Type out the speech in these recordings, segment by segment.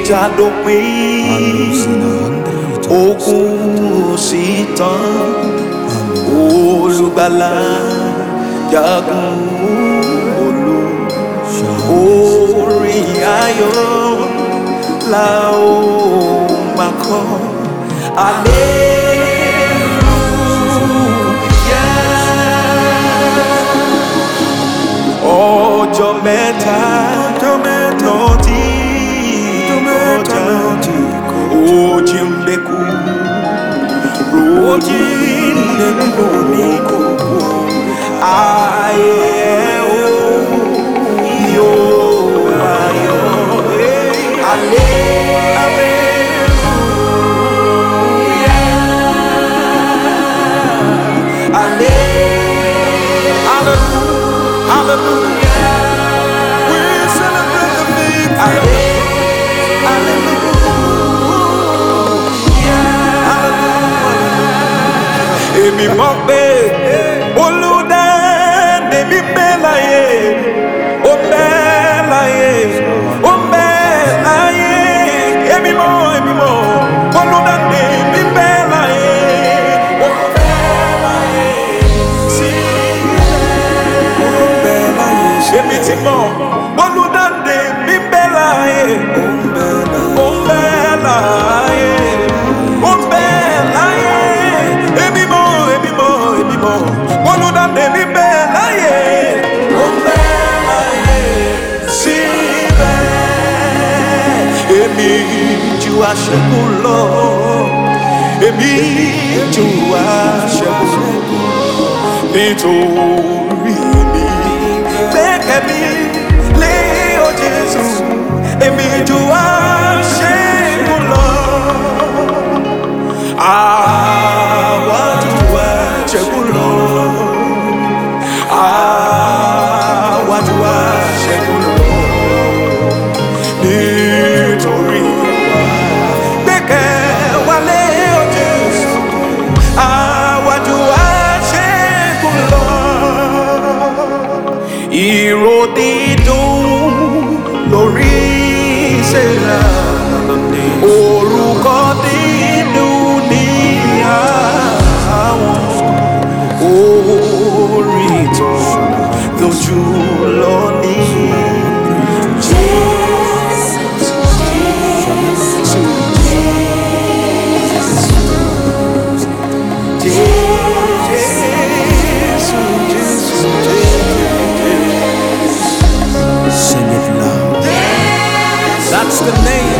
ìjà dópin, ogun sì tán, olùgbàlà jagun olú, orin ayọ̀ la ó máa kọ. Ọjọ́ mẹ́ta náà ti kọjá, ojimbeku mi koko, ayé yóò ayọ̀. Hallelujah, we celebrate the victory. Èmi mọ̀ pé Olùdáǹdè mi bẹ láyé, ó bẹ láyé, ó bẹ láyé. Èmi mọ̀ Olùdáǹdè mi bẹ láyé, ó bẹ láyé, síbẹ̀ ó bẹ láyé. Èmi ti mọ̀ Olùdáǹdè mi bẹ láyé, ó bẹ láyé, ó bẹ láyé. Èmi mọ̀ Olùdáǹdè mi bẹ láyé, ó bẹ láyé, síbẹ̀ èmi jù aṣẹ́gun lọ, èmi jù aṣẹ́gun nítorí èmi gbẹ́kẹ̀ mi lé ọ Jésù, èmi jù aṣẹ́gun lọ. Àwa jù aṣẹ́gun lọ, àwa jù aṣẹ́gun lọ, nítorí wa gbẹ́kẹ̀ wa lé ọ Jésù, àwa jù aṣẹ́gun lọ. Ìró dídùn lórí ìṣẹ̀lẹ̀, orúkọ dídùn ní àwọn orin tó lójú lọ ní That's the name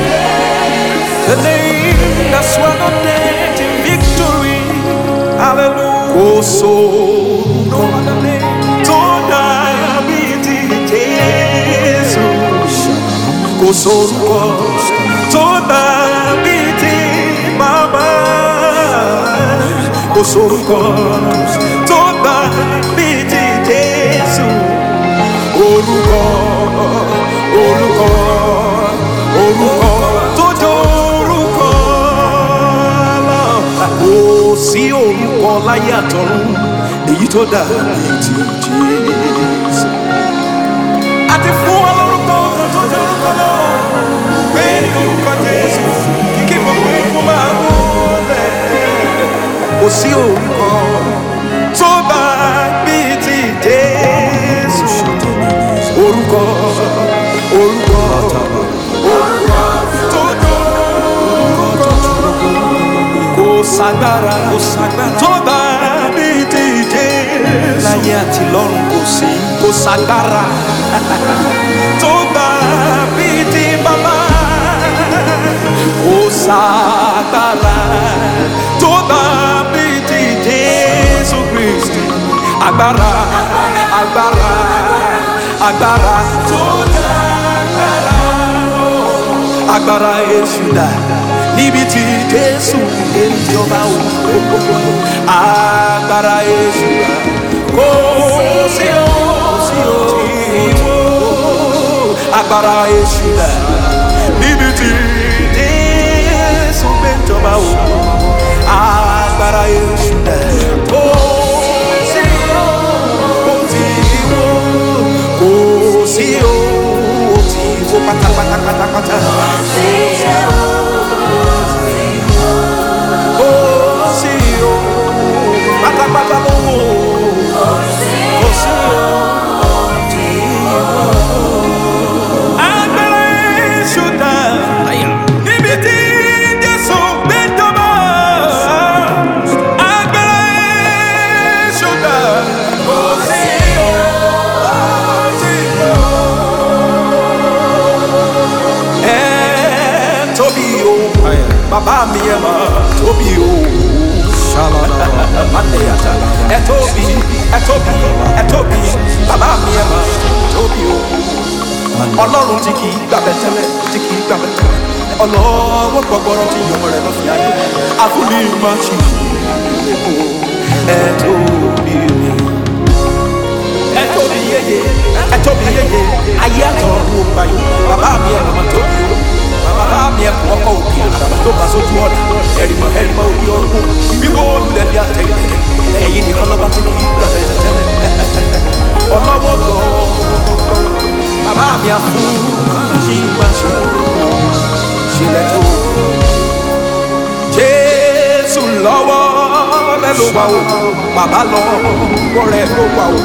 that's swallowed death in victory. Hallelujah. Oh, so no other name to die be Jesus. Oh, so to die be Mama. Oh, so to die be Jesus. Oh, sí orúkọ láyé àtọ̀run èyí tó dàbí ti Jésù. Àti fún wa lórúkọ tó jẹ́ orúkọ náà, pé orúkọ Jésù kíkí gbogbo ikú máa wọlé. Kò sí orúkọ tó dàbí ti Jésù. Orúkọ sagbára tó dàbí ti Jésù. Láyé àti lọ́run kò sagbára tó dàbí ti Bàbá. Kò sagbára tó dàbí ti Jésù Kristi. Agbára tó lágbára, agbára Èṣù dà níbi tí Jésù ń jọba o. Agbára Èṣù kò sí o, agbára Èṣù níbi tí Jésù ń jọba o. Agbára Èṣù kò sí o, kò sí o, pátápátá. ẹ tóbi, ẹ tóbi, ẹ tóbi, bàbá mi ẹ máa tóbi o. Ọlọ́run tí kì í gbàgbẹ́ tẹ́lẹ̀, tí kì í gbàgbẹ́ tẹ́lẹ̀. Ọlọ́wọ́ gbọgbọrọ tí yọmọ rẹ̀ lọ fi ayé. Àfúnni máa ṣe ìlú ẹ tóbi o. Ẹ tóbi yéye, ẹ tóbi yéye, ayé àtọ̀run ò báyìí. Bàbá mi ẹ máa tóbi o. Bàbá mi ẹ kọ́ ọkọ̀ òkè àdàbà tó bá sójú ọ̀nà. Ẹ̀rìmọ̀ òdi ọ̀run. Bíbó olùlẹ̀ ní àtẹ̀yìn. Ẹ̀yin nìkan lọ́ba tí kì í gbàgbẹ́ tẹ́lẹ̀. Ọlọ́wọ́ gbọ́. Bàbá mi á fún kí n máa ṣe ṣílẹ̀ tó. Jésù lọ́wọ́ rẹ̀ ló wà o, bàbá lọ́wọ́ rẹ̀ ló wà o.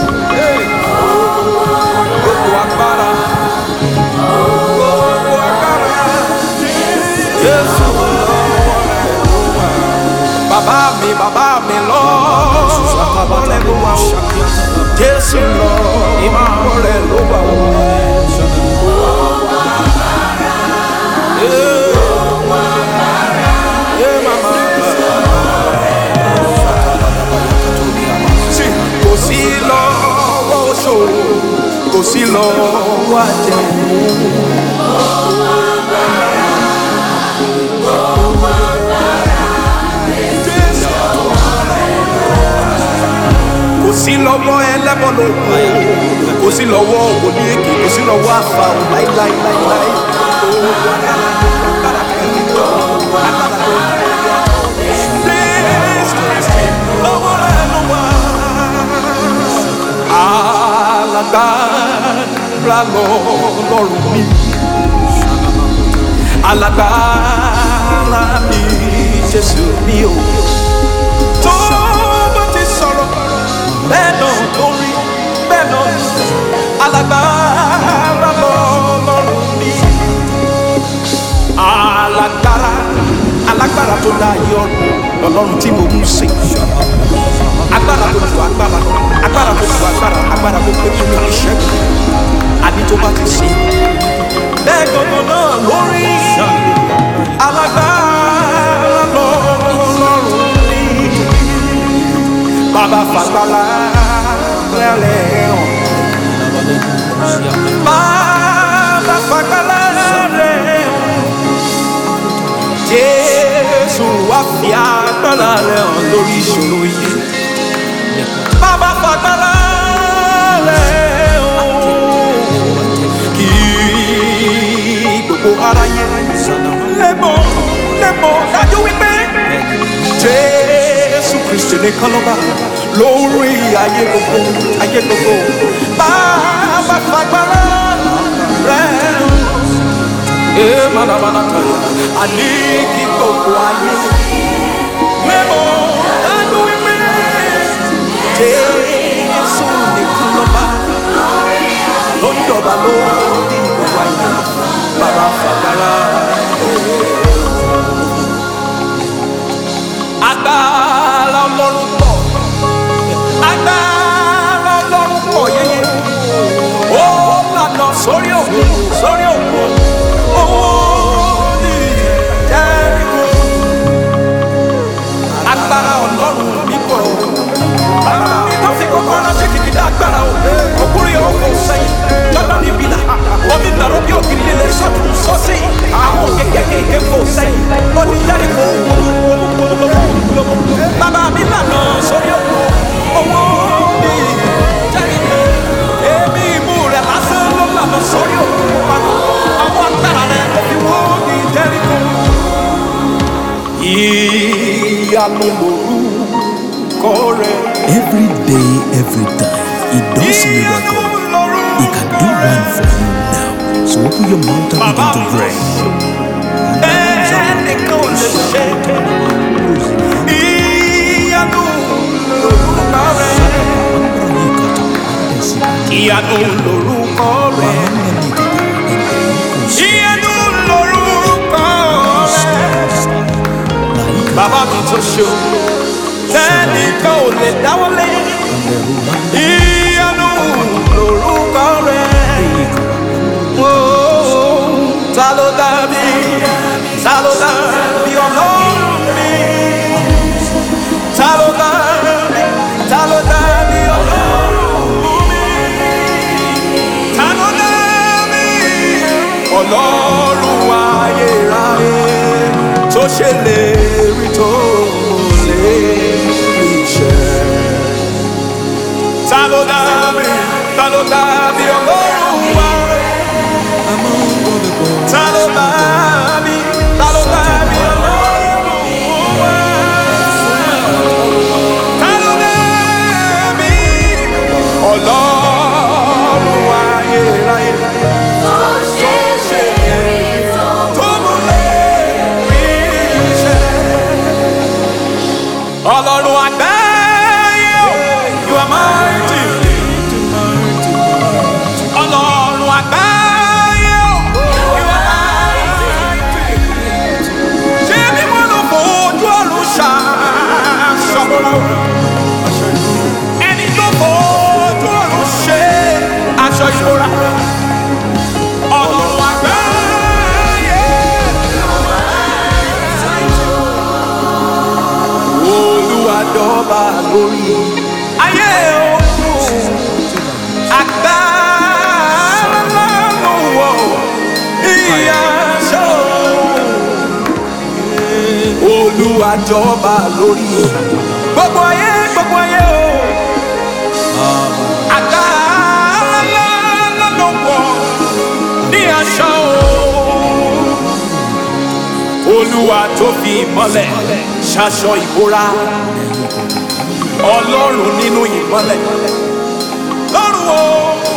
Gbogbo agbára, gbogbo agbára, Jésù lọ́wọ́ rẹ̀ ló wà. Bàbá mi lọ́wọ́ rẹ̀ ló wà o. Jésù lọ́wọ́ rẹ̀ ló wà o. Kò sí lọ́wọ́ ṣòro, kò sí lọ́wọ́ àjẹmú. Kò sí lọ́wọ́ ẹlẹ́bọ̀ lóko, kò sí lọ́wọ́ òní èké, kò sí lọ́wọ́ àfà láíláíláíláí. Alágbára lọ́rùn mi, alágbára mi Jésù mi o. Tó bá ti sọ̀rọ̀ bẹ́ẹ̀ náà lórí, bẹ́ẹ̀ náà alágbára lọ́rùn mi. Alágbára tó dá ayé ọ̀run, Ọlọ́run tí mo mú sìn. Agbára tó ju agbára lọ, agbára tó ju agbára tó pé kí ló ní ṣẹ́gun. Àbí tó bá ti ṣe bẹ́ẹ̀ gbọ́dọ̀ náà lórí. Alágbára lọ́rùn mi. Bàbá fagbára rẹ̀ hàn. Bàbá fagbára rẹ̀ hàn. Jésù wá fi agbára rẹ̀ hàn lórí ìṣòro yìí. Bàbá fagbára rẹ̀ hàn. Kí gbogbo aráyé lẹ́mọ̀ dájú wípé Jésù Kristi nìkan lọ́ba lórí ayé gbogbo. Bàbá fagbára rẹ̀ hàn. Mànàmáná kàyà, àní kí gbogbo ayé lẹ́mọ̀ dájú wípé Jésù nìkan lọ́ba lórí ọba lórí gbogbo ayé. Bàbá fagbára. Agbára Ọlọ́run pọ̀, agbára Ọlọ́run pọ̀ yéyé. Ó lànà sórí òkun, owó ní Jẹ́ríkò. Agbára Ọlọ́run mi pọ̀. Bàbá mi tó fi kọ́kọ́ ránṣẹ́ kìkìdá agbára o. Òkúri ọkọ̀ sẹ́yìn, lọ́dọ̀ níbí là. Omi nàró bí òkìrì lè sọ́tún sọ́sí. Àwọn kékèké fò sẹ́yìn, ó ní Jẹ́ríkò. Bàbá mi lànà sórí òkun, owó ní Jẹ́ríkò. Èmi imú rẹ̀ lásán ló lànà sórí òkun. Àwọn agbára rẹ̀ ló fi wó ní Jẹ́ríkò. Ìyanu lorúkọ rẹ̀. Every day, every time, He does miracle. He can do one for you now. So open your mouth and begin to pray. Ẹnìkan ò lè ṣe ìyanu lorúkọ rẹ̀. Ìyanu lorúkọ rẹ̀. Ìyanu lorúkọ rẹ̀. Bàbá mi tó ṣe o, ẹnìkan ò lè dáwọ́lé. Ìyanu lorúkọ rẹ̀. Ta ló dàbí Ọlọ́run mi? Ta ló dàbí Ọlọ́run ayérayé tó ṣe lè rí tó lè rí iṣẹ́. Ta ló dàbí Ọlọ́run wa? Ta ló dàbí Ọlọ́run wa? Ta ló dàbí Ọlọ́run ayérayé tó ṣe tó lè rí iṣẹ́. Ọlọ́run àgbáyé o, you are mighty. Ọlọ́run àgbáyé o, you are mighty. Ṣé bí wọ́n lọ fojú ọ̀run ṣàṣọ̀bọ̀ra o? Ẹni tó fojú ọ̀run ṣe aṣọ ìbora. Ọlọ́run àgbáyé. Olúwa dọ́ba lórí ayé o. Agbára ló wọ̀ ìyàṣọ́. Olúwa jọba lórí gbogbo ayé o. Agbára ló wọ̀ ní aṣọ o. Olúwa tó fi ìmọ́lẹ̀ ṣaṣọ ìbora. Ọlọ́run nínú ìmọ́lẹ̀. Lọ́run o.